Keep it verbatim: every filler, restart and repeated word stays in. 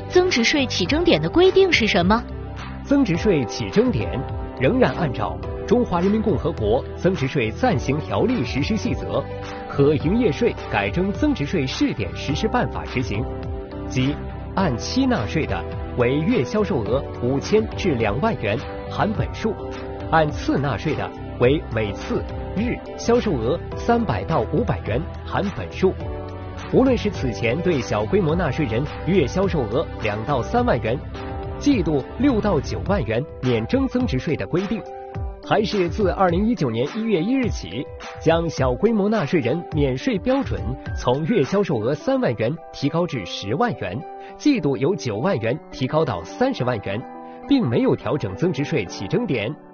增值税起征点的规定是什么？ 增值税起征点仍然按照《中华人民共和国增值税暂行条例实施细则》和《营业税改征增值税试点实施办法》执行，即按期纳税的为月销售额五千至两万元含本数，按次纳税的为每次、日销售额三百到五百元含本数。无论是此前对小规模纳税人月销售额两到三万元、季度六到九万元免征增值税的规定，还是自二零一九年一月一日起，将小规模纳税人免税标准从月销售额三万元提高至十万元，季度由九万元提高到三十万元，并没有调整增值税起征点。